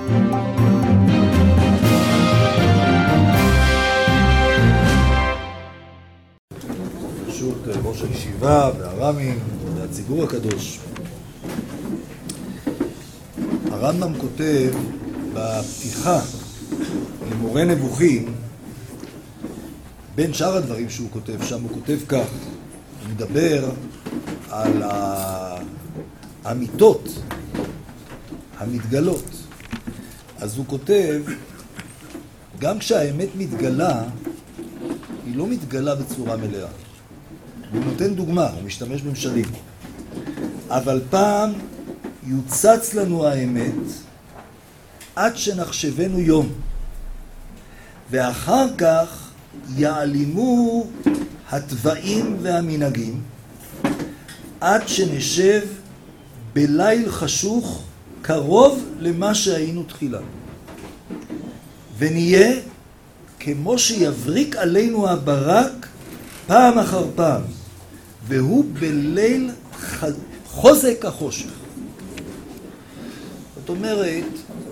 ברשות ראש הישיבה והר"מים והציבור הקדוש. הרמב"ם כותב בפתיחה למורה נבוכים, בין שאר הדברים שהוא כותב שם, הוא כותב כך, הוא מדבר על האמיתות המתגלות. אז הוא כותב, גם כשהאמת מתגלה, היא לא מתגלה בצורה מלאה. הוא נותן דוגמה, הוא משתמש במשלים. אבל פעם יוצץ לנו האמת עד שנחשבנו יום, ואחר כך יעלימו הטבעים והמנהגים עד שנשב בליל חשוך קרוב למה שהיינו תחילה, ונהיה כמו שיבריק עלינו הברק פעם אחר פעם, והוא בליל חוזק החושך. זאת אומרת,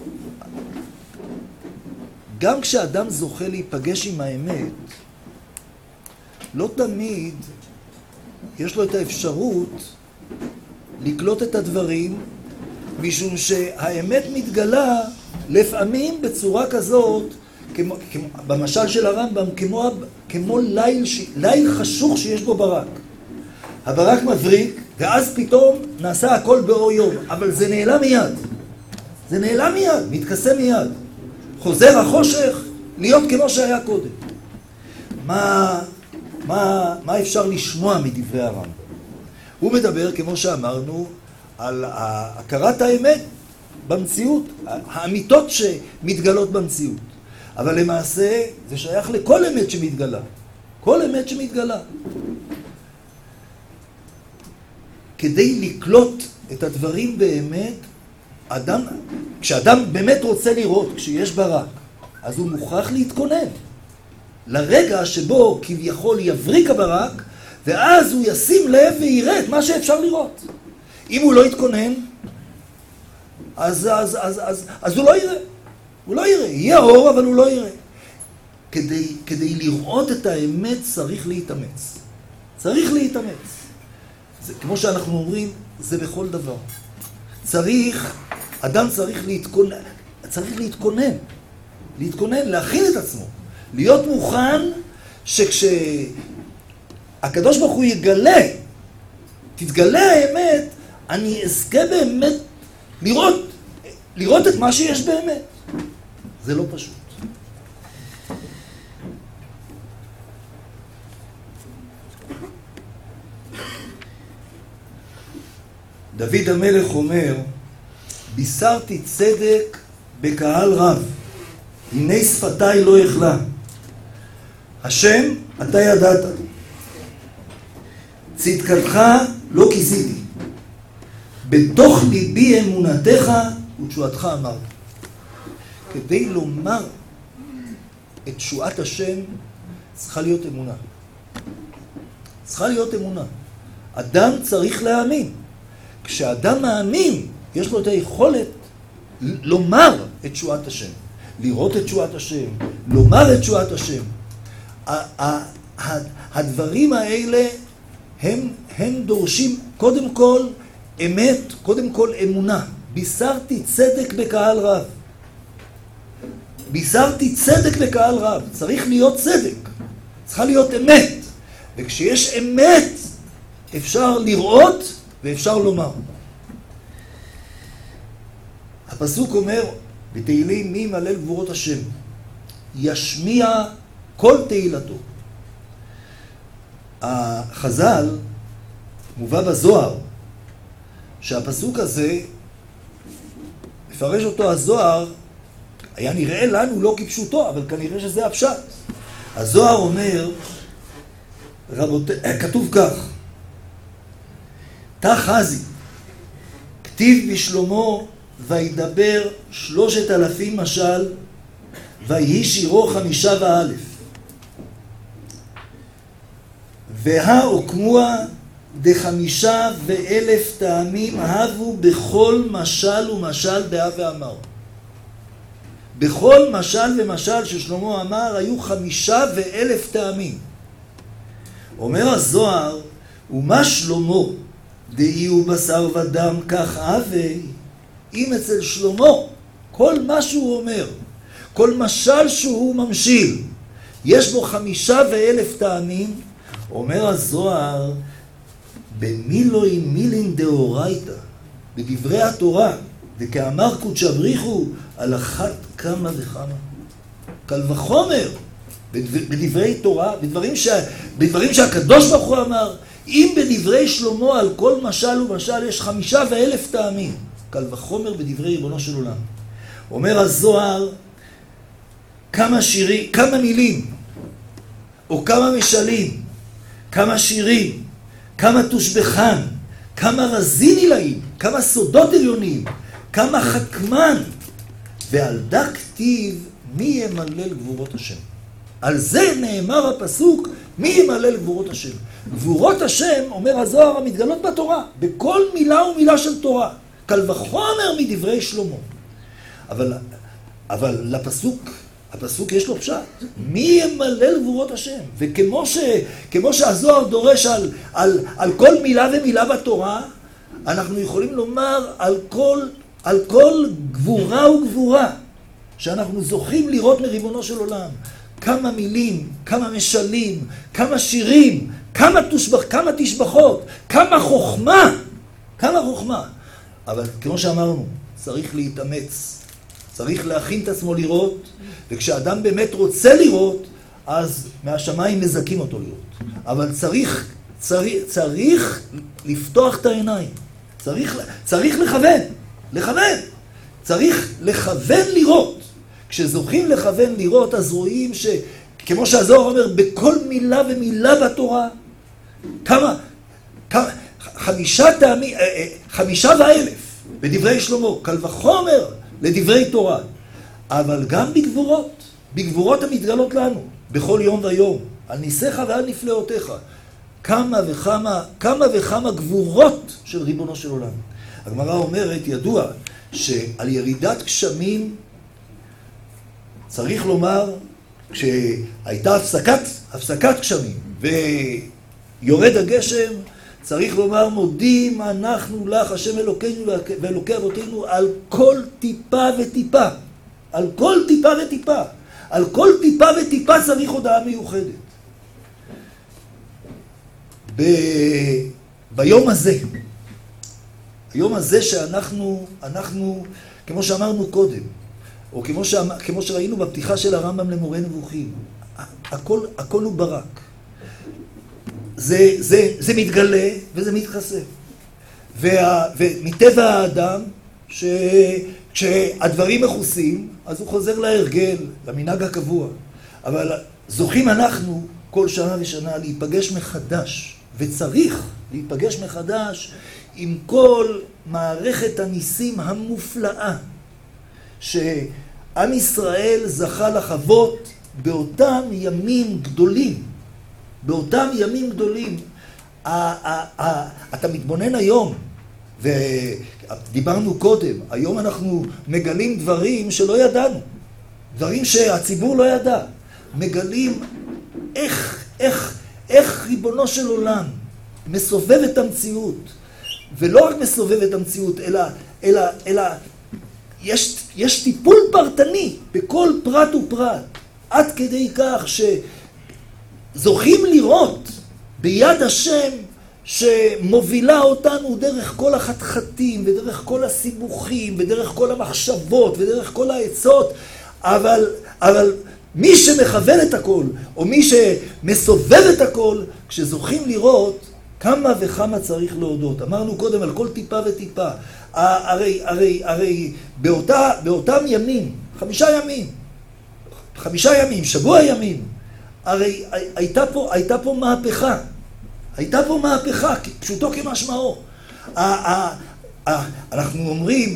גם כשאדם זוכה להיפגש עם האמת, לא תמיד יש לו את האפשרות לקלוט את הדברים, משום שהאמת מתגלה לפעמים בצורה כזאת, במשל של הרמב"ם, כמו ליל חשוך שיש בו ברק. הברק מבריק, ואז פתאום נעשה הכל באור יום, אבל זה נעלם מיד. זה נעלם מיד, מתכסה מיד. חוזר החושך להיות כמו שהיה קודם. מה אפשר לשמוע מדברי הרמב"ם? הוא מדבר, כמו שאמרנו, על הכרת האמת במציאות, האמיתות שמתגלות במציאות. אבל למעשה זה שייך לכל אמת שמתגלה. כל אמת שמתגלה. כדי לקלוט את הדברים באמת, כשאדם באמת רוצה לראות, כשיש ברק, אז הוא מוכרח להתכונן לרגע שבו כביכול יבריק הברק, ואז הוא ישים לב ויראה את מה שאפשר לראות. אם הוא לא יתכונן, אז הוא לא יראה. הוא לא יראה. יהיה אור, אבל הוא לא יראה. כדי לראות את האמת צריך להתאמץ. צריך להתאמץ. זה, כמו שאנחנו אומרים, זה בכל דבר. אדם צריך להתכונן. להתכונן, להכין את עצמו. להיות מוכן שכשהקדוש ברוך הוא תתגלה האמת, אני אזכה באמת לראות את מה שיש באמת. זה לא פשוט. דוד המלך אומר, בישרתי צדק בקהל רב, הנה שפתיי לא יכלה. השם, אתה ידעת. צדקתך לא כיסיתי. בתוך ליבי אמונתך ותשועתך אמרת. כדי לומר את תשועת השם, צריכה להיות אמונה. צריכה להיות אמונה. אדם צריך להאמין. כשאדם מאמין, יש לו את היכולת לומר את תשועת השם. לראות את תשועת השם, לומר את תשועת השם. הדברים האלה הם דורשים קודם כל אמת, קודם כל אמונה. בישרתי צדק בקהל רב. בישרתי צדק בקהל רב. צריך להיות צדק. צריכה להיות אמת. וכשיש אמת, אפשר לראות ואפשר לומר. הפסוק אומר, בתהילים מי מלל גבורות השם, ישמיע כל תהילתו. החז"ל מובא בזוהר, שהפסוק הזה, מפרש אותו הזוהר, היה נראה לנו לא כפשוטו, אבל כנראה שזה הפשט. הזוהר אומר, כתוב כך, תחזי, כתיב בשלמה, וידבר 3,000 משל, ויהי שירו 5,000. והעוקמוה ד5,000 טעמים הבו בכל משל ומשל דעה ואמר. בכל משל ומשל ששלמה אמר היו 5,000 טעמים. אומר הזוהר, ומה שלמה דאי הוא בשר ודם כך אבי, אם אצל שלמה כל מה שהוא אומר, כל משל שהוא ממשיל, יש בו 5,000 טעמים. אומר הזוהר, במילוי מילין דאורייתא, בדברי התורה, וכאמר קודש בריחו, על אחת כמה וכמה. קל וחומר, בדברי תורה, בדברים שהקדוש ברוך הוא אמר, אם בדברי שלמה על כל משל ומשל יש 5,000 טעמים, קל וחומר בדברי ריבונו של עולם. אומר הזוהר, כמה מילים, או כמה משלים, כמה שירים, כמה תושבחן, כמה רזין עילאים, כמה סודות עליונים, כמה חכמן, ועל דק כתיב מי ימלל גבורות השם. על זה נאמר הפסוק, מי ימלל גבורות השם. גבורות השם, אומר הזוהר, המתגלות בתורה, בכל מילה ומילה של תורה. קל וחומר מדברי שלמה. אבל הפסוק יש לו פשט. מי ימלל גבורות השם? וכמו שהזוהר דורש על כל מילה ומילה בתורה, אנחנו יכולים לומר על כל גבורה וגבורה שאנחנו זוכים לראות מריבונו של עולם. כמה מילים, כמה משלים, כמה שירים, כמה תשבחות, כמה חוכמה. אבל כמו שאמרנו, צריך להתאמץ, צריך להכין את עצמו לראות, וכשאדם באמת רוצה לראות, אז מהשמיים מזכים אותו לראות. אבל צריך לפתוח את העיניים, צריך לכוון, צריך לכוון לראות. כשזוכים לכוון לראות, אז רואים כמו שהזוהר אומר, בכל מילה ומילה בתורה, כמה 5,000 בדברי שלמה, קל וחומר לדברי תורה, אבל גם בגבורות המתגלות לנו, בכל יום ויום, על ניסיך ועל נפלאותיך, כמה וכמה גבורות של ריבונו של עולם. הגמרא אומרת, ידוע, שעל ירידת גשמים, צריך לומר, כשהייתה הפסקת גשמים, ויורד הגשם, צריך לומר, מודים אנחנו לך, השם אלוקינו ואלוקי אבותינו, על כל טיפה וטיפה. על כל טיפה וטיפה. על כל טיפה וטיפה צריך הודעה מיוחדת. ביום הזה שאנחנו, כמו שאמרנו קודם, או כמו שראינו בפתיחה של הרמב"ם למורה נבוכים, הכל הוא ברק. זה מתגלה וזה מתחשף. ומטבע האדם, כשהדברים מכוסים, אז הוא חוזר להרגל, למנהג הקבוע. אבל זוכים אנחנו כל שנה ושנה להיפגש מחדש, וצריך להיפגש מחדש עם כל מערכת הניסים המופלאה, שעם ישראל זכה לחוות באותם ימים גדולים. אתה מתבונן היום, ודיברנו קודם, היום אנחנו מגלים דברים שלא ידענו, דברים שהציבור לא ידע, מגלים איך ריבונו של עולם מסובב את המציאות, ולא רק מסובב את המציאות, אלא יש טיפול פרטני בכל פרט ופרט, עד כדי כך שזוכים לראות ביד השם שמובילה אותנו דרך כל החתחתים, ודרך כל הסיבוכים, ודרך כל המחשבות, ודרך כל העצות, אבל מי שמכוון את הכל, או מי שמסובב את הכל, כשזוכים לראות כמה וכמה צריך להודות. אמרנו קודם על כל טיפה וטיפה. הרי באותם ימים, 5 ימים, שבוע ימים, הרי הייתה פה מהפכה. הייתה פה מהפכה, פשוטו כמשמעו. אנחנו אומרים,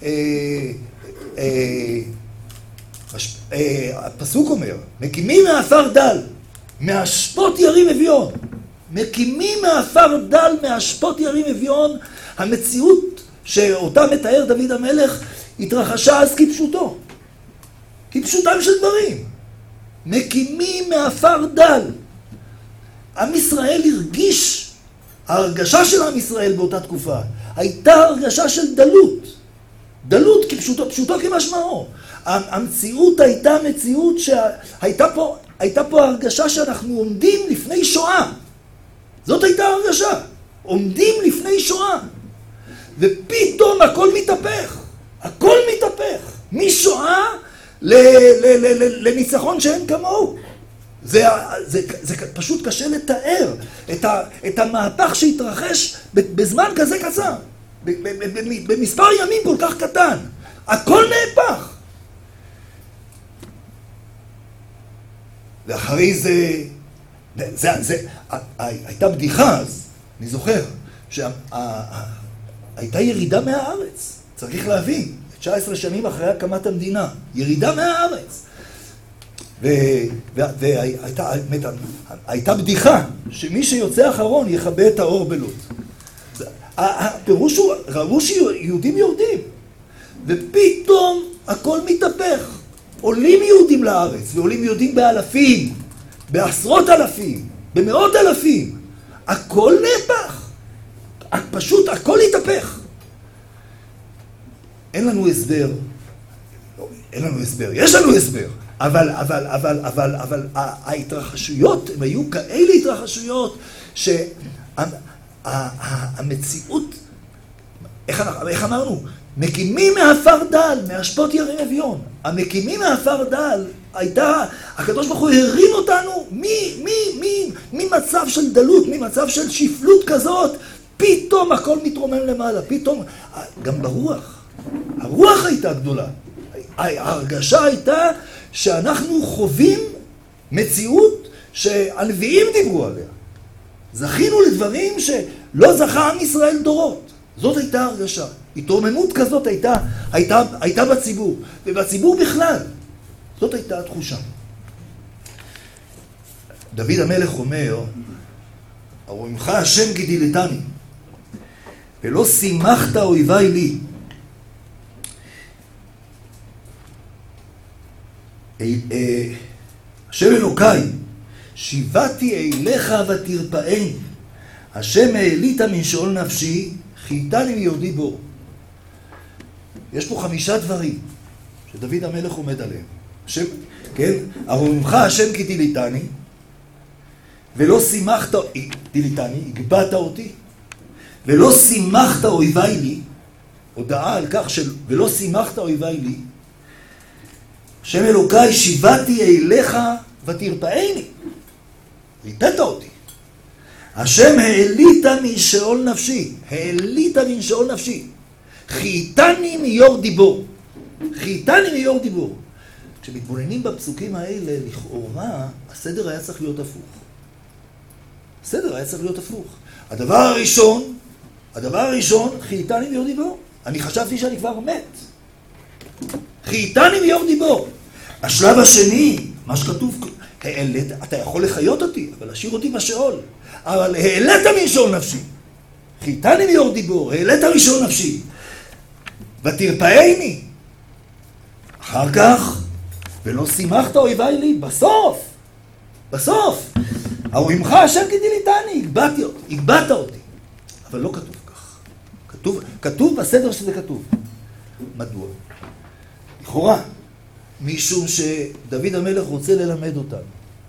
הפסוק אומר, מקימים מעפר דל, מאשפות ירים אביון. מקימים מעפר דל, מאשפות ירים אביון. המציאות שאותה מתאר דוד המלך התרחשה אז כפשוטו. כפשוטם של דברים. מקימים מעפר דל. עם ישראל הרגיש, ההרגשה של עם ישראל באותה תקופה, הייתה הרגשה של דלות. דלות פשוטו כמשמעו. המציאות הייתה מציאות שהייתה פה הרגשה שאנחנו עומדים לפני שואה. זאת הייתה הרגשה. עומדים לפני שואה. ופתאום הכל מתהפך. הכל מתהפך. משואה לניצחון שאין כמוהו. זה פשוט קשה לתאר את המהפך שהתרחש בזמן כזה קצר. במספר ימים כל כך קטן. הכל נהפך. ואחרי זה, הייתה בדיחה אז, אני זוכר, שהייתה ירידה מהארץ. צריך להבין, 19 שנים אחרי הקמת המדינה, ירידה מהארץ. והייתה בדיחה שמי שיוצא אחרון יכבה את האור בלוד. הפירוש הוא, ראו שיהודים יורדים, ופתאום הכל מתהפך. עולים יהודים לארץ, ועולים יהודים באלפים, בעשרות אלפים, במאות אלפים. הכל נהפך. פשוט הכל התהפך. אין לנו הסבר. אין לנו הסבר. יש לנו הסבר. אבל ההתרחשויות, הם היו כאלה התרחשויות שהמציאות, איך אמרנו? מקימים מעפר דל, מאשפות ירים אביון. המקימים מעפר דל, הקדוש ברוך הוא הרים אותנו ממצב של דלות, ממצב של שפלות כזאת, פתאום הכל מתרומם למעלה, פתאום, גם ברוח. הרוח הייתה גדולה. ההרגשה הייתה שאנחנו חווים מציאות שהנביאים דיברו עליה. זכינו לדברים שלא זכה עם ישראל דורות. זאת הייתה הרגשה. התרוממות כזאת הייתה בציבור, ובציבור בכלל. זאת הייתה התחושה. דוד המלך אומר, הרוממך השם גידילתני, ולא שימחת אויבי לי. השם אלוקיי, שיבתי אליך ותרפאני. השם העלית מן שאול נפשי, חייתני מיהודי בור. יש פה 5 דברים שדוד המלך עומד עליהם. השם, כן? הרוממך השם כי תיליתני, ולא שימחת, תיליתני, הגבעת אותי, ולא שימחת אויבי לי, הודעה על כך ולא שימחת אויבי לי, השם אלוקיי שיבתי אליך ותרפאני. ריתת אותי. השם העלית משאול נפשי. העלית משאול נפשי. חייתני מיור דיבור. חייתני מיור דיבור. כשמתבוננים בפסוקים האלה, לכאורה, הסדר היה צריך להיות הפוך. הסדר היה צריך להיות הפוך. הדבר הראשון, חייתני מיור דיבור. אני חשבתי שאני כבר מת. חייתני מיור דיבור. השלב השני, מה שכתוב, אתה יכול לחיות אותי, אבל להשאיר אותי בשאול. אבל העלית משאול נפשי. חייתני מיור דיבור, העלית משאול נפשי. ותרפאני. אחר כך, ולא שימחת אויבי לי, בסוף. הרוממך השם גידילתני, הגבעת אותי. אבל לא כתוב כך. כתוב בסדר שזה כתוב. מדוע? לכאורה, משום שדוד המלך רוצה ללמד אותנו.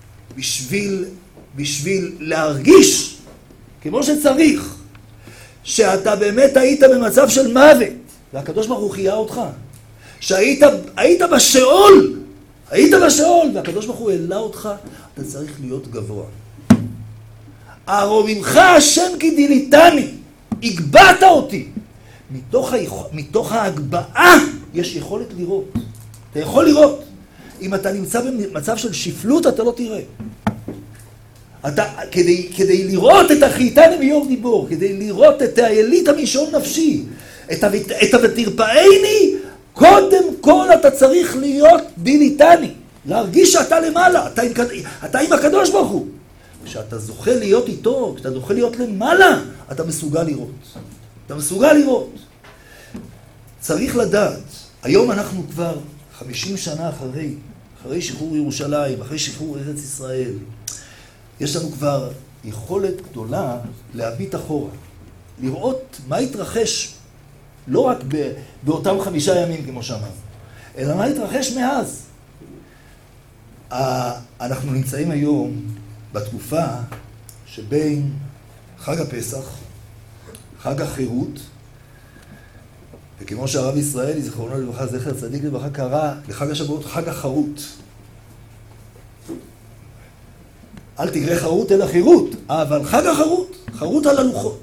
בשביל להרגיש, כמו שצריך, שאתה באמת היית במצב של מוות, והקדוש ברוך הוא חיה אותך. שהיית בשאול, והקדוש ברוך הוא העלה אותך, אתה צריך להיות גבוה. הרוממך השם גידילתני, הגבעת אותי. מתוך ההגבעה יש יכולת לראות. אתה יכול לראות. אם אתה נמצא במצב של שפלות, אתה לא תראה. כדי לראות את החייתני מיור דיבור, כדי לראות את העלית משאול נפשי, את ותרפאני, קודם כל אתה צריך להיות דיליתני. להרגיש שאתה למעלה, אתה עם הקדוש ברוך הוא. כשאתה זוכה להיות איתו, כשאתה זוכה להיות למעלה, אתה מסוגל לראות. צריך לדעת, היום אנחנו כבר 50 שנה אחרי שחרור ירושלים, אחרי שחרור ארץ ישראל, יש לנו כבר יכולת גדולה להביט אחורה, לראות מה התרחש, לא רק באותם 5 ימים כמו שאמרנו, אלא מה התרחש מאז. אנחנו נמצאים היום בתקופה שבין חג הפסח, חג החירות, וכמו שהרב ישראלי, זכרונו לברכה, זכר צדיק לברכה, קרא לחג השבועות חג החרות. אל תקרא חרות אלא חירות, אבל חג החרות, חרות על הלוחות.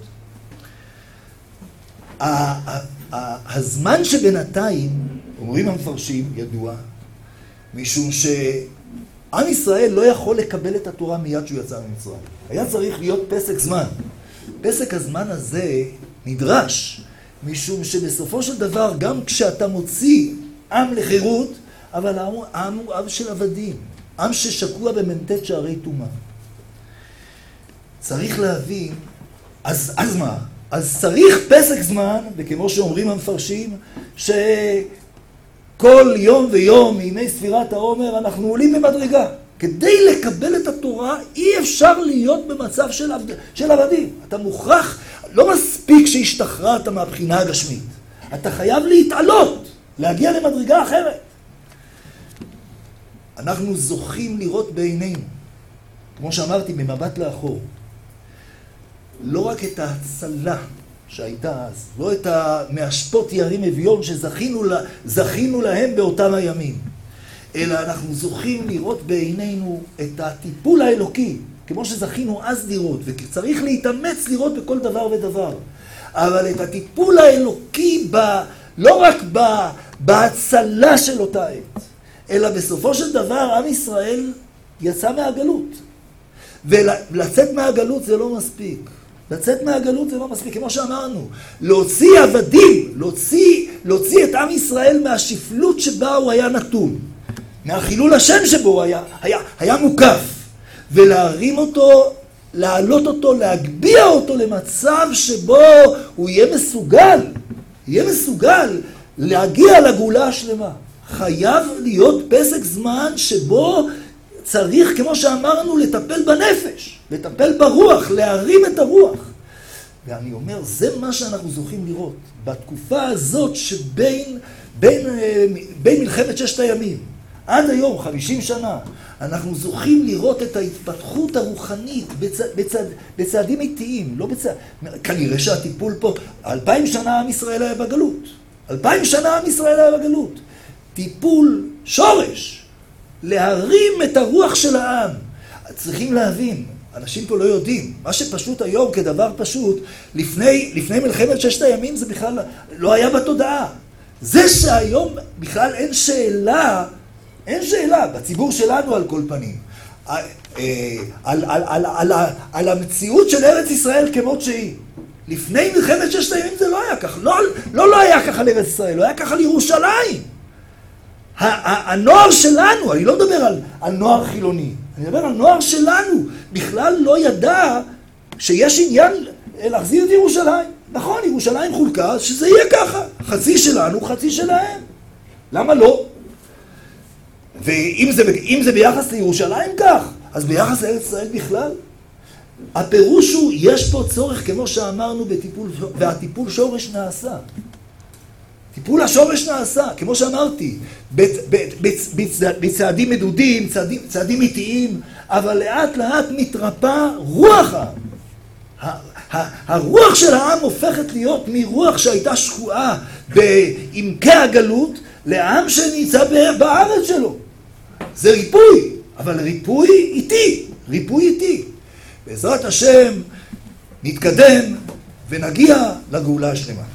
הזמן שבינתיים, אומרים המפרשים, ידוע, משום שעם ישראל לא יכול לקבל את התורה מיד שהוא יצא ממצרים. היה צריך להיות פסק זמן. פסק הזמן הזה נדרש, משום שבסופו של דבר, גם כשאתה מוציא עם לחירות, אבל העם הוא עם של עבדים, עם ששקוע במ"ט שערי טומאה. צריך להבין, אז מה? אז צריך פסק זמן, וכמו שאומרים המפרשים, שכל יום ויום מימי ספירת העומר אנחנו עולים במדרגה. כדי לקבל את התורה אי אפשר להיות במצב של עבדים. אתה מוכרח, לא מספיק שהשתחררת מהבחינה הגשמית. אתה חייב להתעלות, להגיע למדרגה אחרת. אנחנו זוכים לראות בעינינו, כמו שאמרתי, במבט לאחור, לא רק את ההצלה שהייתה אז, לא את מהשפות ירים אביון שזכינו להם באותם הימים, אלא אנחנו זוכים לראות בעינינו את הטיפול האלוקי, כמו שזכינו אז לראות, וצריך להתאמץ לראות בכל דבר ודבר. אבל את הטיפול האלוקי לא רק בהצלה של אותה עת, אלא בסופו של דבר עם ישראל יצא מהגלות. ולצאת מהגלות זה לא מספיק. לצאת מהגלות זה לא מספיק, כמו שאמרנו. להוציא עבדים, להוציא את עם ישראל מהשפלות שבה הוא היה נתון. מהחילול השם שבו היה מוקף. ולהרים אותו, להעלות אותו, להגביה אותו למצב שבו הוא יהיה מסוגל להגיע לגאולה השלמה. חייב להיות פסק זמן שבו צריך, כמו שאמרנו, לטפל בנפש, לטפל ברוח, להרים את הרוח. ואני אומר, זה מה שאנחנו זוכים לראות. בתקופה הזאת שבין מלחמת 6 הימים, עד היום, 50 שנה, אנחנו זוכים לראות את ההתפתחות הרוחנית בצעדים איטיים, לא כנראה שהטיפול פה, 2000 שנה עם ישראל היה בגלות. 2000 שנה עם ישראל היה בגלות. טיפול שורש, להרים את הרוח של העם. צריכים להבין, אנשים פה לא יודעים, מה שפשוט היום כדבר פשוט, לפני מלחמת 6 הימים זה בכלל לא היה בתודעה. זה שהיום בכלל אין שאלה בציבור שלנו על כל פנים, על המציאות של ארץ ישראל כמות שהיא. לפני מלחמת 6 הימים זה לא היה כך, לא היה כך על ארץ ישראל, לא היה כך על ירושלים. הנוער שלנו, אני לא מדבר על נוער חילוני, אני מדבר על נוער שלנו, בכלל לא ידע שיש עניין להחזיר את ירושלים. נכון, ירושלים חולקה, שזה יהיה ככה, חצי שלנו, חצי שלהם. למה לא? ואם זה ביחס לירושלים כך, אז ביחס לארץ ישראל בכלל. הפירוש הוא, יש פה צורך, כמו שאמרנו, בטיפול, והטיפול שורש נעשה. טיפול השורש נעשה, כמו שאמרתי, בצעדים מדודים, צעדים איטיים, אבל לאט לאט מתרפא רוח העם. הרוח של העם הופכת להיות מרוח שהייתה שקועה בעמקי הגלות, לעם שנמצא בארץ שלו. זה ריפוי, אבל ריפוי איטי. בעזרת השם נתקדם ונגיע לגאולה השלמה.